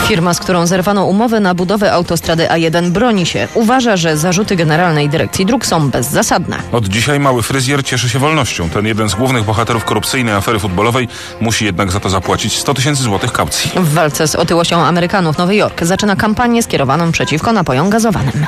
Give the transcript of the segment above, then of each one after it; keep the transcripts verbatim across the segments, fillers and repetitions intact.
Firma, z którą zerwano umowę na budowę autostrady A jeden, broni się. Uważa, że zarzuty Generalnej Dyrekcji Dróg są bezzasadne. Od dzisiaj mały fryzjer cieszy się wolnością. Ten jeden z głównych bohaterów korupcyjnej afery futbolowej musi jednak za to zapłacić sto tysięcy złotych kaucji. W walce z otyłością Amerykanów Nowy Jork zaczyna kampanię skierowaną przeciwko napojom gazowanym.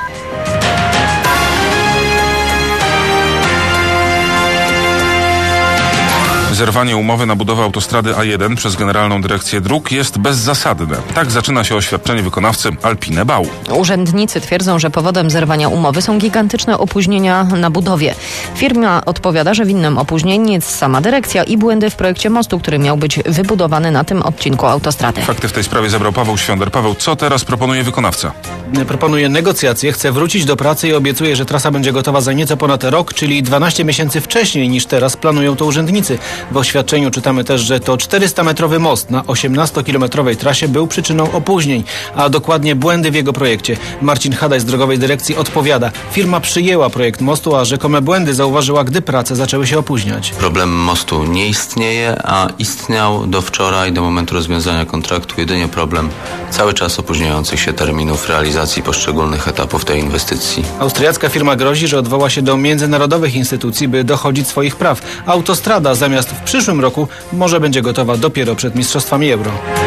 Zerwanie umowy na budowę autostrady A jeden przez Generalną Dyrekcję Dróg jest bezzasadne. Tak zaczyna się oświadczenie wykonawcy Alpine Bau. Urzędnicy twierdzą, że powodem zerwania umowy są gigantyczne opóźnienia na budowie. Firma odpowiada, że winnym opóźnień jest sama dyrekcja i błędy w projekcie mostu, który miał być wybudowany na tym odcinku autostrady. Fakty w tej sprawie zebrał Paweł Świąder. Paweł, co teraz proponuje wykonawca? Proponuje negocjacje, chce wrócić do pracy i obiecuje, że trasa będzie gotowa za nieco ponad rok, czyli dwanaście miesięcy wcześniej niż teraz planują to urzędnicy. W oświadczeniu czytamy też, że to czterystametrowy most na osiemnastokilometrowej trasie był przyczyną opóźnień, a dokładnie błędy w jego projekcie. Marcin Hadaj z Drogowej Dyrekcji odpowiada. Firma przyjęła projekt mostu, a rzekome błędy zauważyła, gdy prace zaczęły się opóźniać. Problem mostu nie istnieje, a istniał do wczoraj, do momentu rozwiązania kontraktu, jedynie problem cały czas opóźniających się terminów realizacji poszczególnych etapów tej inwestycji. Austriacka firma grozi, że odwoła się do międzynarodowych instytucji, by dochodzić swoich praw. Autostrada zamiast w przyszłym roku może będzie gotowa dopiero przed Mistrzostwami Euro.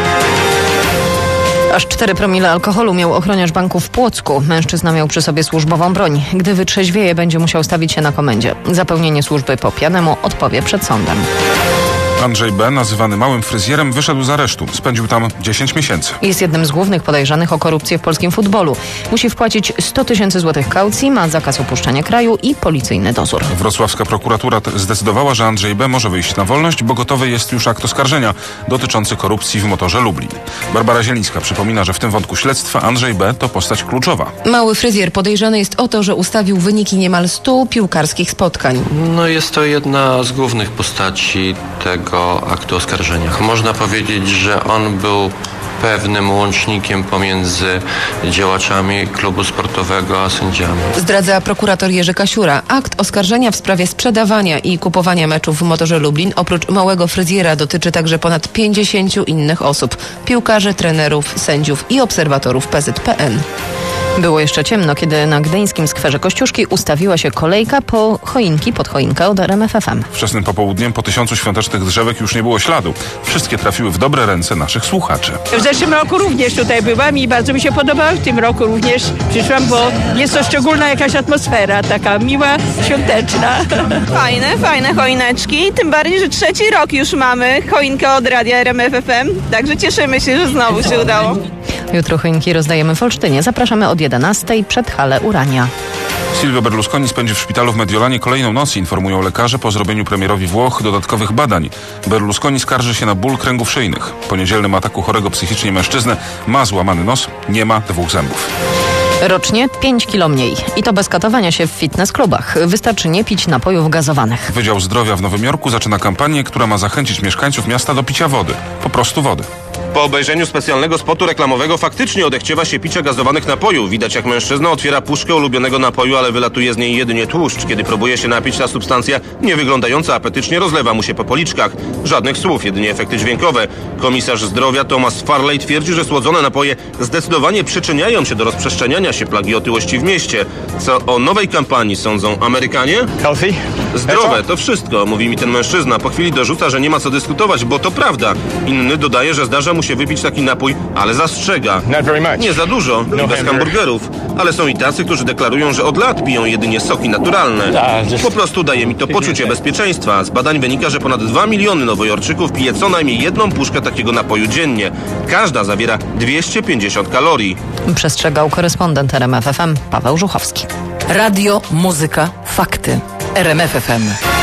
Aż cztery promile alkoholu miał ochroniarz banku w Płocku. Mężczyzna miał przy sobie służbową broń. Gdy wytrzeźwieje, będzie musiał stawić się na komendzie. Za pełnienie służby po pijanemu odpowie przed sądem. Andrzej B., nazywany małym fryzjerem, wyszedł z aresztu. Spędził tam dziesięć miesięcy. Jest jednym z głównych podejrzanych o korupcję w polskim futbolu. Musi wpłacić sto tysięcy złotych kaucji, ma zakaz opuszczania kraju i policyjny dozór. Wrocławska prokuratura zdecydowała, że Andrzej B. może wyjść na wolność, bo gotowy jest już akt oskarżenia dotyczący korupcji w Motorze Lublin. Barbara Zielińska przypomina, że w tym wątku śledztwa Andrzej B. to postać kluczowa. Mały fryzjer podejrzany jest o to, że ustawił wyniki niemal stu piłkarskich spotkań. No jest to jedna z głównych postaci tego aktu oskarżenia. Można powiedzieć, że on był pewnym łącznikiem pomiędzy działaczami klubu sportowego a sędziami. Zdradza prokurator Jerzy Kasiura. Akt oskarżenia w sprawie sprzedawania i kupowania meczów w Motorze Lublin oprócz małego fryzjera dotyczy także ponad pięćdziesięciu innych osób. Piłkarzy, trenerów, sędziów i obserwatorów P Z P N. Było jeszcze ciemno, kiedy na gdyńskim skwerze Kościuszki ustawiła się kolejka po choinki pod choinkę od R M F F M. Wczesnym popołudniem po tysiącu świątecznych drzewek już nie było śladu. Wszystkie trafiły w dobre ręce naszych słuchaczy. W zeszłym roku również tutaj byłam i bardzo mi się podobało. W tym roku również przyszłam, bo jest to szczególna jakaś atmosfera, taka miła, świąteczna. Fajne, fajne choineczki. Tym bardziej, że trzeci rok już mamy choinkę od radia R M F F M. Także cieszymy się, że znowu się udało. Jutro choinki rozdajemy w Olsztynie. Zapraszamy od jedenastej przed halę Urania. Silvio Berlusconi spędzi w szpitalu w Mediolanie kolejną noc, informują lekarze po zrobieniu premierowi Włoch dodatkowych badań. Berlusconi skarży się na ból kręgów szyjnych. Po niedzielnym ataku chorego psychicznie mężczyznę ma złamany nos, nie ma dwóch zębów. Rocznie pięć kilo mniej. I to bez katowania się w fitness klubach. Wystarczy nie pić napojów gazowanych. Wydział Zdrowia w Nowym Jorku zaczyna kampanię, która ma zachęcić mieszkańców miasta do picia wody. Po prostu wody. Po obejrzeniu specjalnego spotu reklamowego faktycznie odechciewa się picia gazowanych napojów. Widać, jak mężczyzna otwiera puszkę ulubionego napoju, ale wylatuje z niej jedynie tłuszcz. Kiedy próbuje się napić, ta substancja, nie wyglądająca apetycznie, rozlewa mu się po policzkach. Żadnych słów, jedynie efekty dźwiękowe. Komisarz zdrowia Thomas Farley twierdzi, że słodzone napoje zdecydowanie przyczyniają się do rozprzestrzeniania się plagi otyłości w mieście. Co o nowej kampanii sądzą Amerykanie? Healthy? Zdrowe, to wszystko, mówi mi ten mężczyzna. Po chwili dorzuca, że nie ma co dyskutować, bo to prawda. Inny dodaje, że zdarza mu się wypić taki napój, ale zastrzega. Nie za dużo no i bez hamburgerów. Ale są i tacy, którzy deklarują, że od lat piją jedynie soki naturalne. Po prostu daje mi to poczucie bezpieczeństwa. Z badań wynika, że ponad dwa miliony nowojorczyków pije co najmniej jedną puszkę takiego napoju dziennie. Każda zawiera dwieście pięćdziesiąt kalorii. Przestrzegał korespondent R M F F M Paweł Żuchowski. Radio, muzyka, fakty. R M F F M.